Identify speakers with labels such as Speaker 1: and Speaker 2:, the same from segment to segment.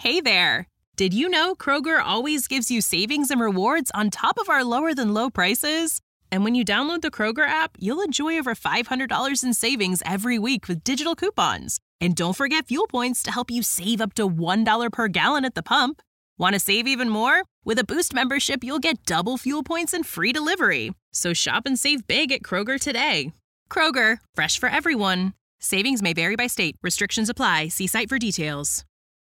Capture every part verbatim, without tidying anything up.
Speaker 1: Hey there! Did you know Kroger always gives you savings and rewards on top of our lower-than-low prices? And when you download the Kroger app, you'll enjoy over five hundred dollars in savings every week with digital coupons. And don't forget fuel points to help you save up to one dollar per gallon at the pump. Want to save even more? With a Boost membership, you'll get double fuel points and free delivery. So shop and save big at Kroger today. Kroger, fresh for everyone. Savings may vary by state. Restrictions apply. See site for details.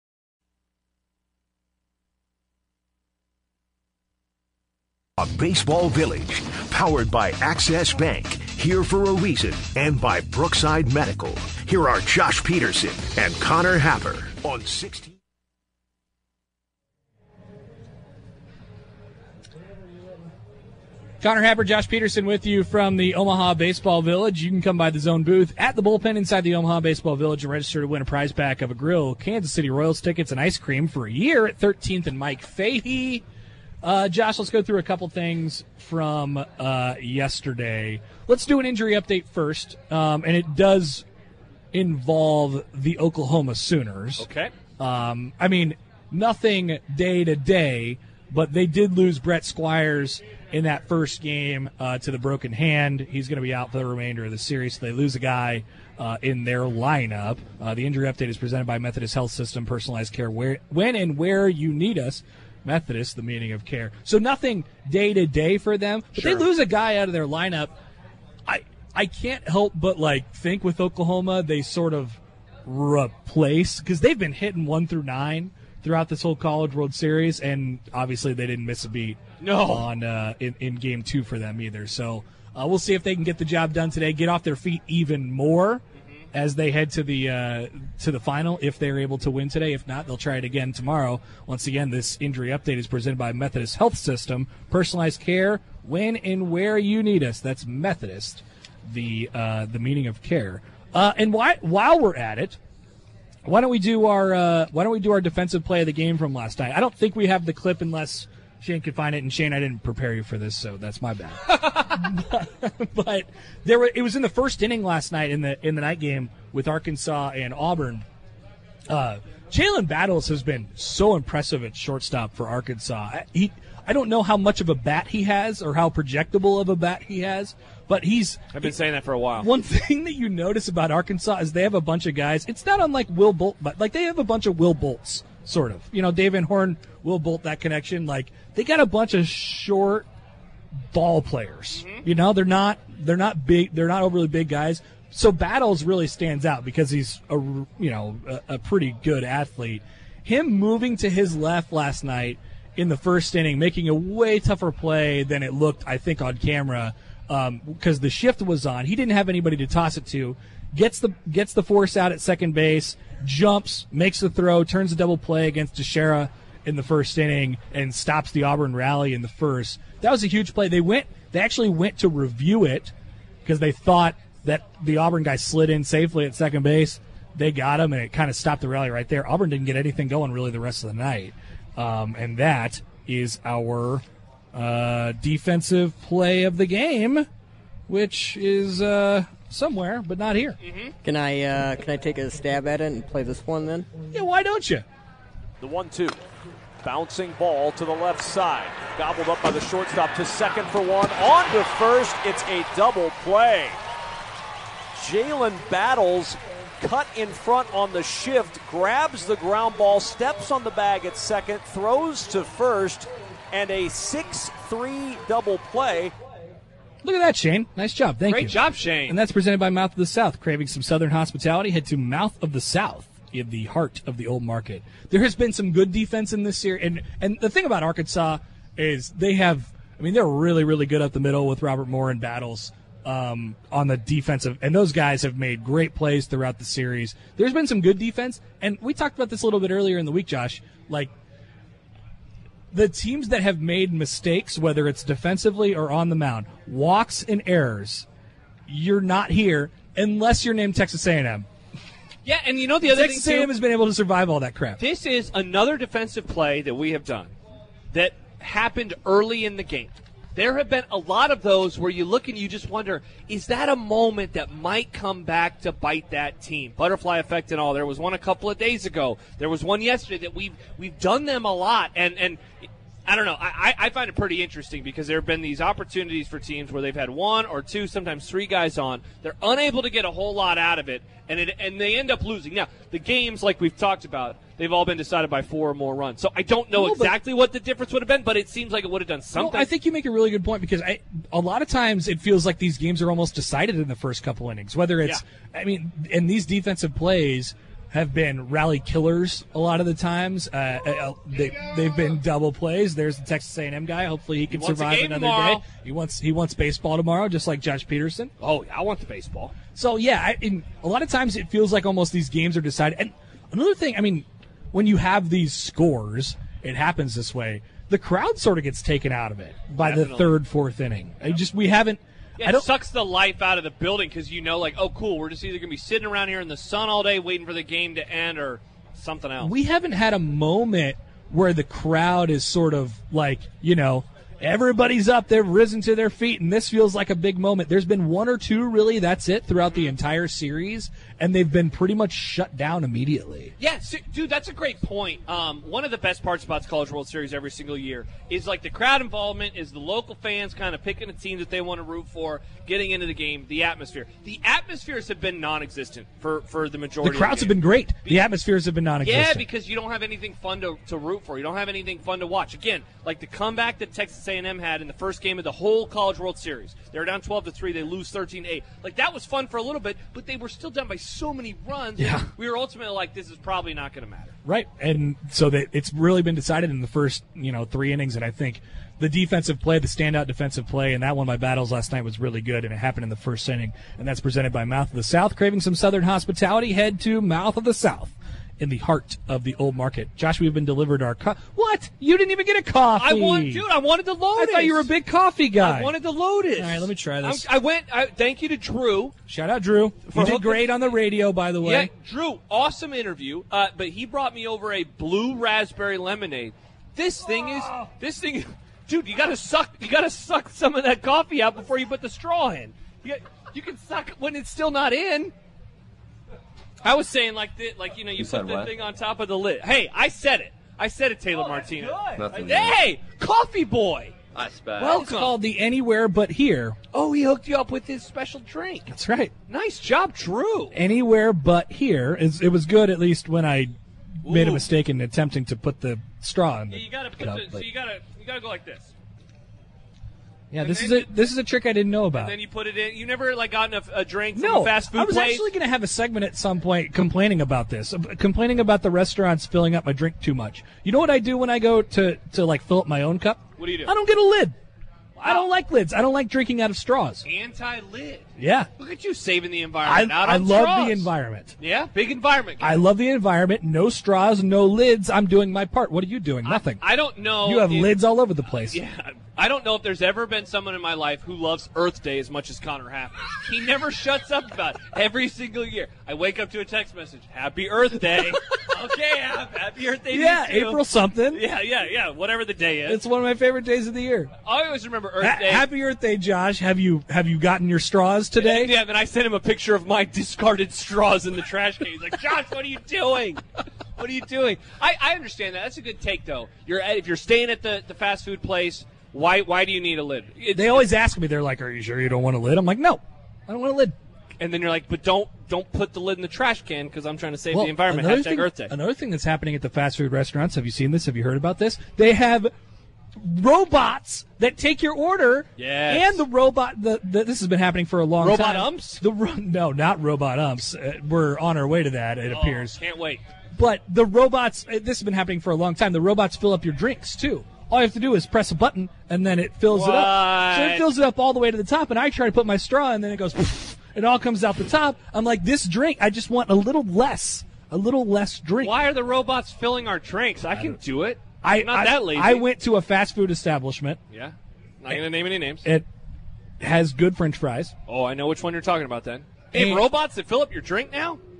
Speaker 2: A Baseball Village, powered by Access Bank, here for a reason, and by Brookside Medical. Here are Josh Peterson and Connor Happer on sixteen.
Speaker 3: Connor Happer, Josh Peterson with you from the Omaha Baseball Village. You can come by the zone booth at the bullpen inside the Omaha Baseball Village and register to win a prize pack of a grill, Kansas City Royals tickets, and ice cream for a year at thirteenth and Mike Fahey. Uh, Josh, let's go through a couple things from uh, yesterday. Let's do an injury update first, um, and it does involve the Oklahoma Sooners.
Speaker 4: Okay.
Speaker 3: Um, I mean, nothing day to day, but they did lose Brett Squires in that first game uh, to the broken hand. He's going to be out for the remainder of the series, so they lose a guy uh, in their lineup. Uh, the injury update is presented by Methodist Health System, personalized care where, when and where you need us. Methodist, the meaning of care. So nothing day-to-day for them, but
Speaker 4: Sure.
Speaker 3: they lose a guy out of their lineup. I I can't help but, like, think with Oklahoma they sort of replace, because they've been hitting one through nine throughout this whole College World Series, and obviously they didn't miss a beat
Speaker 4: No.
Speaker 3: on uh, in, in game two for them either. So uh, we'll see if they can get the job done today, get off their feet even more as they head to the uh, to the final, if they're able to win today. If not, they'll try it again tomorrow. Once again, this injury update is presented by Methodist Health System, personalized care when and where you need us. That's Methodist, the uh, the meaning of care. Uh, and why, while we're at it, why don't we do our uh, why don't we do our defensive play of the game from last night? I don't think we have the clip unless Shane could find it, and Shane, I didn't prepare you for this, so that's my bad. but, but there were, it was in the first inning last night in the in the night game with Arkansas and Auburn. Uh, Jalen Battles has been so impressive at shortstop for Arkansas. He, I don't know how much of a bat he has or how projectable of a bat he has, but he's.
Speaker 4: I've been saying that for a while.
Speaker 3: One thing that you notice about Arkansas is they have a bunch of guys. It's not unlike Will Bolt, but like they have a bunch of Will Bolts. Sort of. You know, Dave Van Horn, Will Bolt, that connection. Like, they got a bunch of short ball players. Mm-hmm. You know, they're not they're not big, they're not overly big guys. So Battles really stands out because he's a, you know, a, a pretty good athlete. Him moving to his left last night in the first inning, making a way tougher play than it looked, I think, on camera, um, because the shift was on. He didn't have anybody to toss it to. Gets the gets the force out at second base, jumps, makes the throw, turns a double play against Teixeira in the first inning, and stops the Auburn rally in the first. That was a huge play. They went. They actually went to review it because they thought that the Auburn guy slid in safely at second base. They got him, and it kind of stopped the rally right there. Auburn didn't get anything going really the rest of the night, um, and that is our uh, defensive play of the game, which is. Uh, Somewhere, but not here.
Speaker 4: Mm-hmm.
Speaker 5: Can I uh, can I take a stab at it and play this one then?
Speaker 3: Yeah, why don't you?
Speaker 4: The one two. Bouncing ball to the left side. Gobbled up by the shortstop to second for one. On to first. It's a double play. Jalen Battles cut in front on the shift, grabs the ground ball, steps on the bag at second, throws to first, and a six three double play.
Speaker 3: Look at that, Shane. Nice job. Thank
Speaker 4: Great
Speaker 3: you.
Speaker 4: Great job, Shane.
Speaker 3: And that's presented by Mouth of the South. Craving some Southern hospitality? Head to Mouth of the South in the heart of the old market. There has been some good defense in this series. And, and the thing about Arkansas is they have, I mean, they're really, really good up the middle with Robert Moore and Battles um, on the defensive. And those guys have made great plays throughout the series. There's been some good defense. And we talked about this a little bit earlier in the week, Josh. Like, the teams that have made mistakes, whether it's defensively or on the mound, walks and errors, you're not here unless you're named Texas A and M.
Speaker 6: Yeah, and you know the other
Speaker 3: Texas
Speaker 6: thing,
Speaker 3: A and M
Speaker 6: too,
Speaker 3: has been able to survive all that crap.
Speaker 6: This is another defensive play that we have done that happened early in the game. there have been a lot of those where you look and you just wonder, is that a moment that might come back to bite that team? Butterfly effect and all. There was one a couple of days ago. There was one yesterday that we've we've done them a lot, and and. I don't know. I, I find it pretty interesting because there have been these opportunities for teams where they've had one or two, sometimes three guys on. They're unable to get a whole lot out of it, and it, and they end up losing. Now, the games, like we've talked about, they've all been decided by four or more runs. So I don't know
Speaker 3: no,
Speaker 6: exactly what the difference would have been, but it seems like it would have done something.
Speaker 3: No, I think you make a really good point because I, a lot of times it feels like these games are almost decided in the first couple innings. Whether it's, yeah. I mean, and these defensive plays have been rally killers a lot of the times. Uh, uh, they, they've been double plays. There's the Texas A and M guy. Hopefully he can
Speaker 6: he
Speaker 3: survive another
Speaker 6: tomorrow.
Speaker 3: day. He wants he wants baseball tomorrow, just like Josh Peterson.
Speaker 6: Oh, I want the baseball.
Speaker 3: So yeah, I, in, a lot of times it feels like almost these games are decided. And another thing, I mean, when you have these scores, it happens this way. The crowd sort of gets taken out of it by
Speaker 6: Definitely.
Speaker 3: the third, fourth inning. I just we haven't.
Speaker 6: Yeah,
Speaker 3: I don't,
Speaker 6: it sucks the life out of the building because you know, like, oh, cool, we're just either going to be sitting around here in the sun all day waiting for the game to end or something else.
Speaker 3: We haven't had a moment where the crowd is sort of like, you know, everybody's up, they've risen to their feet, and this feels like a big moment. There's been one or two, really, that's it, throughout the entire series, and they've been pretty much shut down immediately.
Speaker 6: Yeah, so, dude, that's a great point. Um, one of the best parts about the College World Series every single year is, like, the crowd involvement, is the local fans kind of picking a team that they want to root for, getting into the game, the atmosphere. The atmospheres have been non-existent for, for the majority
Speaker 3: The crowds
Speaker 6: of the
Speaker 3: have been great. The atmospheres have been non-existent.
Speaker 6: Yeah, because you don't have anything fun to, to root for. You don't have anything fun to watch. Again, like the comeback that Texas A and M had in the first game of the whole College World Series. They were down twelve to three. They lose thirteen to eight. Like, that was fun for a little bit, but they were still down by so many runs.
Speaker 3: Yeah.
Speaker 6: We were ultimately like, this is probably not going to matter.
Speaker 3: Right, and so that it's really been decided in the first, you know, three innings, and I think the defensive play, the standout defensive play, and that one of my battles last night was really good, and it happened in the first inning, and that's presented by Mouth of the South. Craving some Southern hospitality, head to Mouth of the South in the heart of the Old Market. Josh, we've been delivered our co- What? You didn't even get a coffee.
Speaker 6: I wanted, dude, I wanted the Lotus.
Speaker 3: I thought you were a big coffee guy.
Speaker 6: I wanted the Lotus.
Speaker 3: All right, let me try this.
Speaker 6: I'm, I went, I, thank you to Drew.
Speaker 3: Shout out, Drew.
Speaker 6: For
Speaker 3: You did
Speaker 6: hooking-
Speaker 3: great on the radio, by the way.
Speaker 6: Yeah, Drew, awesome interview. Uh, but he brought me over a blue raspberry lemonade. This thing is, this thing, dude, you gotta suck, you gotta suck some of that coffee out before you put the straw in. You, you can suck it when it's still not in. I was saying like the, like you know you,
Speaker 7: You
Speaker 6: put
Speaker 7: said
Speaker 6: the
Speaker 7: what?
Speaker 6: thing on top of the lid. Hey, I said it. I said it, Taylor Martinez.
Speaker 7: Nothing
Speaker 6: Hey, coffee boy.
Speaker 7: That's bad.
Speaker 3: Well, it's called the Anywhere But Here.
Speaker 6: Oh, he hooked you up with his special drink.
Speaker 3: That's right.
Speaker 6: Nice job, Drew.
Speaker 3: Anywhere But Here. Is, it was good, at least when I made a
Speaker 6: Ooh.
Speaker 3: mistake in attempting to put the straw in the
Speaker 6: Yeah, you gotta put
Speaker 3: cup,
Speaker 6: the, so
Speaker 3: but-
Speaker 6: you gotta you gotta go like this.
Speaker 3: Yeah, this is
Speaker 6: then
Speaker 3: a this is a trick I didn't know about.
Speaker 6: And then you put it in. You never like gotten a, a drink from
Speaker 3: no,
Speaker 6: a fast food
Speaker 3: I was
Speaker 6: place?
Speaker 3: actually going to have a segment at some point complaining about this, uh, complaining about the restaurants filling up my drink too much. You know what I do when I go to to like fill up my own cup?
Speaker 6: What do you do?
Speaker 3: I don't get a lid. I don't like lids. I don't like drinking out of straws.
Speaker 6: Anti-lid.
Speaker 3: Yeah,
Speaker 6: Look at you saving the
Speaker 3: I
Speaker 6: environment. Out
Speaker 3: I
Speaker 6: on
Speaker 3: love
Speaker 6: straws.
Speaker 3: the environment.
Speaker 6: Yeah, big environment. guy.
Speaker 3: I love the environment. No straws, no lids. I'm doing my part. What are you doing? Nothing.
Speaker 6: I don't know.
Speaker 3: You have
Speaker 6: if-
Speaker 3: lids all over the place.
Speaker 6: Yeah, I don't know if there's ever been someone in my life who loves Earth Day as much as Connor Happen. He never shuts up about it. Every single year, I wake up to a text message: "Happy Earth Day." Okay, Hap, happy Earth Day. to
Speaker 3: Yeah,
Speaker 6: you too.
Speaker 3: April something.
Speaker 6: Yeah, yeah, yeah. Whatever the day is.
Speaker 3: It's one of my favorite days of the year.
Speaker 6: I always remember Earth
Speaker 3: Ha-
Speaker 6: Day.
Speaker 3: Happy Earth Day, Josh. Have you have you gotten your straws today?
Speaker 6: Yeah, then I sent him a picture of my discarded straws in the trash can. He's like, Josh, what are you doing? What are you doing? I, I understand that. That's a good take, though. You're at, if you're staying at the, the fast food place, why why do you need a lid? It's,
Speaker 3: They always ask me. They're like, "Are you sure you don't want a lid?" I'm like, "No, I don't want a lid."
Speaker 6: and then you're like, but don't don't put the lid in the trash can because I'm trying to save
Speaker 3: Well,
Speaker 6: the environment.
Speaker 3: another
Speaker 6: Hashtag
Speaker 3: thing,
Speaker 6: Earth Day.
Speaker 3: Another thing that's happening at the fast food restaurants. Have you seen this? Have you heard about this? They have robots that take your order.
Speaker 6: Yes.
Speaker 3: And the robot. The, the this has been happening for a long
Speaker 6: Robot
Speaker 3: time.
Speaker 6: umps?
Speaker 3: The ro- no, not robot umps. Uh, we're on our way to that. It
Speaker 6: Oh,
Speaker 3: appears.
Speaker 6: can't wait.
Speaker 3: But the robots, uh, this has been happening for a long time. The robots fill up your drinks, too. All you have to do is press a button, and then it fills it up. So it
Speaker 6: What?
Speaker 3: fills it up all the way to the top, and I try to put my straw, and then it goes, it all comes out the top. I'm like, this drink, I just want a little less, a little less drink.
Speaker 6: Why are the robots filling our drinks? I can do it.
Speaker 3: I,
Speaker 6: I'm not
Speaker 3: I,
Speaker 6: that lazy.
Speaker 3: I went to a fast food establishment.
Speaker 6: Yeah. Not going to name any names.
Speaker 3: It has good French fries.
Speaker 6: Oh, I know which one you're talking about then. They have
Speaker 3: And-
Speaker 6: robots that fill up your drink now?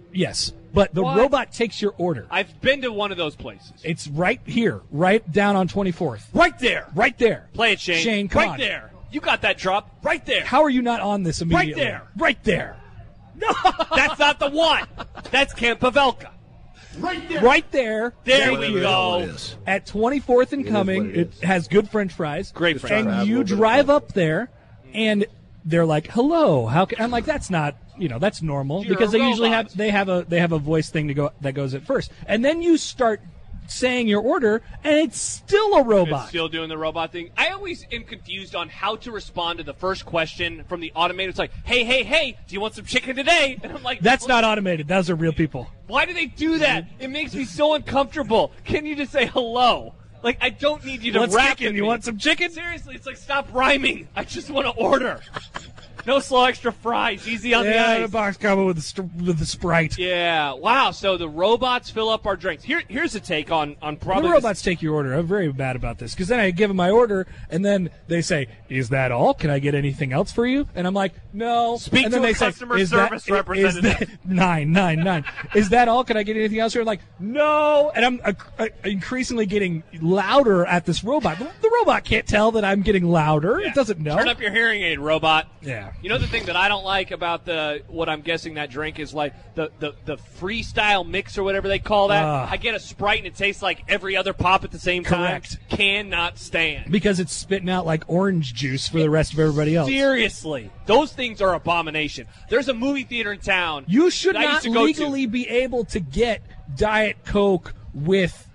Speaker 3: Yes, but the
Speaker 6: What?
Speaker 3: robot takes your order.
Speaker 6: I've been to one of those places.
Speaker 3: It's right here, right down on twenty-fourth.
Speaker 6: Right there.
Speaker 3: Right there.
Speaker 6: Play it, Shane.
Speaker 3: Shane, come
Speaker 6: right
Speaker 3: on.
Speaker 6: there. You got that drop. Right there.
Speaker 3: How are you not on this immediately?
Speaker 6: there.
Speaker 3: Right there.
Speaker 6: No, that's not the one. That's Camp Pavelka.
Speaker 3: Right there. Right there.
Speaker 6: There
Speaker 3: Thank
Speaker 6: we
Speaker 3: you.
Speaker 6: go.
Speaker 3: At twenty-fourth and
Speaker 7: It is
Speaker 3: Coming,
Speaker 7: what it
Speaker 3: it
Speaker 7: is.
Speaker 3: has good French fries.
Speaker 6: Great French
Speaker 3: And
Speaker 7: fries.
Speaker 3: you
Speaker 7: A little bit of
Speaker 3: drive
Speaker 7: fun.
Speaker 3: up there, and they're like, "Hello, how?" Can, I'm like, "That's not, you know, that's normal
Speaker 6: You're
Speaker 3: because
Speaker 6: a
Speaker 3: they usually
Speaker 6: robot.
Speaker 3: have they have a they have a voice thing to go that goes at first, and then you start saying your order, and it's still a robot.
Speaker 6: It's still doing the robot thing. I always am confused on how to respond to the first question from the automated. It's like, hey, hey, hey, do you want some chicken today? And I'm like,
Speaker 3: That's
Speaker 6: well,
Speaker 3: not automated. Those are real people.
Speaker 6: Why do they do that? It makes me so uncomfortable. Can you just say hello? Like, I don't need you to
Speaker 3: What's
Speaker 6: rap
Speaker 3: chicken?
Speaker 6: at
Speaker 3: You
Speaker 6: me.
Speaker 3: want some chicken?
Speaker 6: Seriously, it's like, stop rhyming. I just want to order. No slow extra fries. Easy on
Speaker 3: Yeah,
Speaker 6: the
Speaker 3: the
Speaker 6: ice.
Speaker 3: box combo with the st- with the Sprite.
Speaker 6: Yeah. Wow. So the robots fill up our drinks. Here, here's a take on on probably
Speaker 3: The robots take your order. I'm very bad about this because then I give them my order and then they say, "Is that all? Can I get anything else for you?" And I'm like, "No."
Speaker 6: Speak
Speaker 3: and then
Speaker 6: to a
Speaker 3: they say,
Speaker 6: customer
Speaker 3: "Is
Speaker 6: service
Speaker 3: that, i- is
Speaker 6: representative."
Speaker 3: that- nine, nine, nine. Is that all? Can I get anything else? Or I'm like, "No." And I'm uh, uh, increasingly getting louder at this robot. The, the robot can't tell that I'm getting louder.
Speaker 6: Yeah.
Speaker 3: It doesn't know.
Speaker 6: Turn up your hearing aid, robot.
Speaker 3: Yeah.
Speaker 6: You know the thing that I don't like about the what I'm guessing that drink is like the the, the freestyle mix or whatever they call that.
Speaker 3: Ah.
Speaker 6: I get a Sprite and it tastes like every other pop at the same
Speaker 3: Correct.
Speaker 6: time. Cannot stand.
Speaker 3: Because it's spitting out like orange juice for the rest of everybody else.
Speaker 6: Seriously, those things are abomination. There's a movie theater in town.
Speaker 3: You should
Speaker 6: that I used
Speaker 3: not
Speaker 6: to go to.
Speaker 3: legally be able to get Diet Coke with,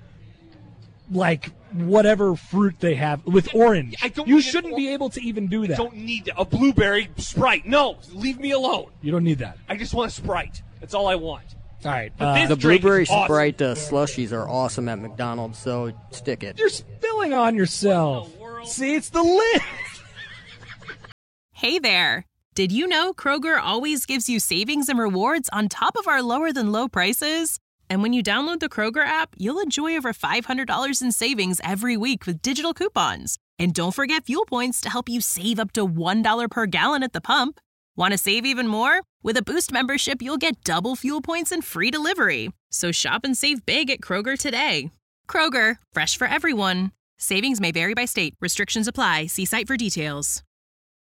Speaker 3: like, whatever fruit they have, with orange.
Speaker 6: I don't
Speaker 3: you
Speaker 6: need
Speaker 3: shouldn't
Speaker 6: an or-
Speaker 3: be able to even do that.
Speaker 6: Don't need a blueberry Sprite. No, leave me alone.
Speaker 3: You don't need that.
Speaker 6: I just want a Sprite. That's all I want.
Speaker 3: All right.
Speaker 6: But
Speaker 3: uh,
Speaker 6: this
Speaker 5: The
Speaker 6: drink
Speaker 5: blueberry
Speaker 6: is awesome.
Speaker 5: Sprite uh, slushies are awesome at McDonald's, so stick it.
Speaker 3: you're spilling on yourself.
Speaker 6: What in the world?
Speaker 3: See, it's the lid.
Speaker 1: Hey there! Did you know Kroger always gives you savings and rewards on top of our lower than low prices? And when you download the Kroger app, you'll enjoy over five hundred dollars in savings every week with digital coupons. And don't forget fuel points to help you save up to one dollar per gallon at the pump. Want to save even more? With a Boost membership, you'll get double fuel points and free delivery. So shop and save big at Kroger today. Kroger, fresh for everyone. Savings may vary by state. Restrictions apply. See site for details.